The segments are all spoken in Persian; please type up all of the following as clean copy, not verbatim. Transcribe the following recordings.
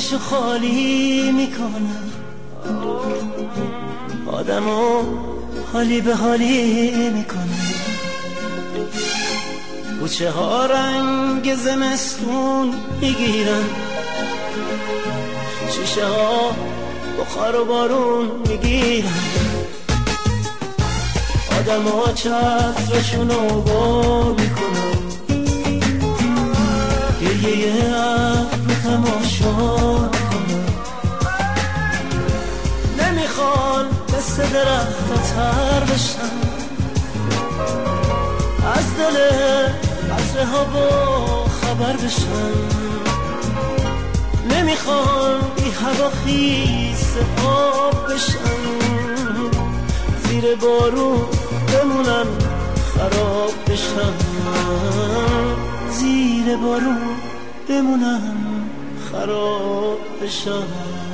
جاشو خالی میکنه، آدمو حالی به حالی میکنه. کوچه ها رنگ زمستون میگیرن، شیشه ها بخار و بارون میگیرن، آدم ها چترشونو بار میکنن، گریه ابر تماشا میکنن. نمیخوان مثل درخت تر بشن، از دل قطره ها با خبر بشن. نمیخوان بی هوا خیس آب بشن، زیر بارون بمونن خراب بشن، زیر بارون بمونن خراب بشن.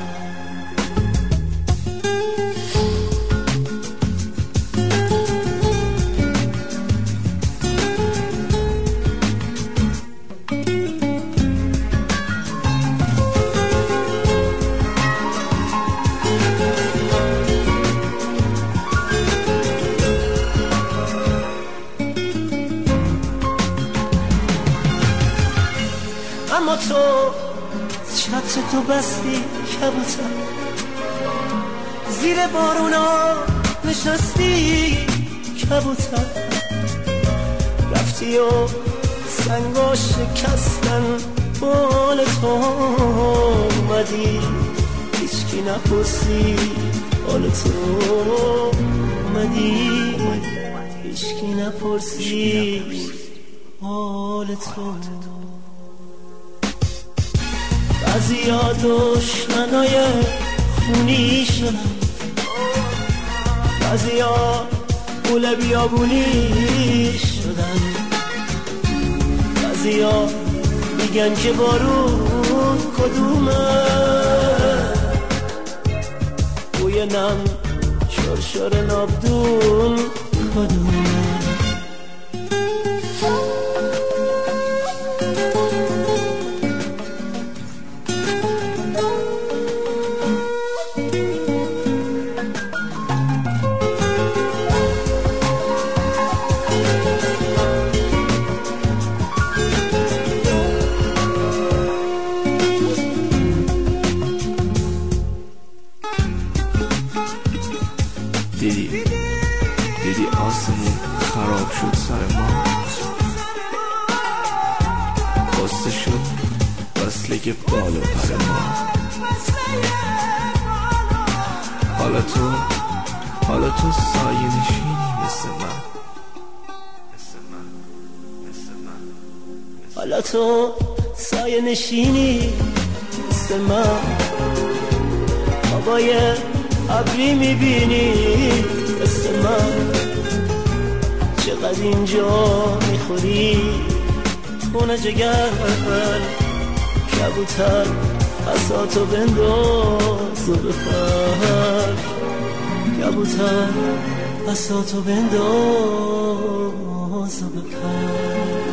اما تو چتر تو بستی کبوتر، زیر بارونا نشستی کبوتر، رفتی و سنگا شکستن بال تو اومدی، هیچکی نپرسی حال تو اومدی، هیچکی نپرسی حال تو. بعضیا دشمنای خونی شدن، بعضیا گول بیابونی شدن، بعضیا میگن که بارون کدومه، بوی نم شرشر نابدون کدومه. دیدی آسمون خراب شد سر ما، بسته شد وصله بال و پر ما. حالا تو سایه نشینی مثل من، حالا تو سایه نشینی مثل من، هوای ابری میبینی مثل من. چقدر اینجا میخوری خونه جگر، کبوتر عصاتو بنداز و بپر، کبوتر عصاتو بنداز و بپر.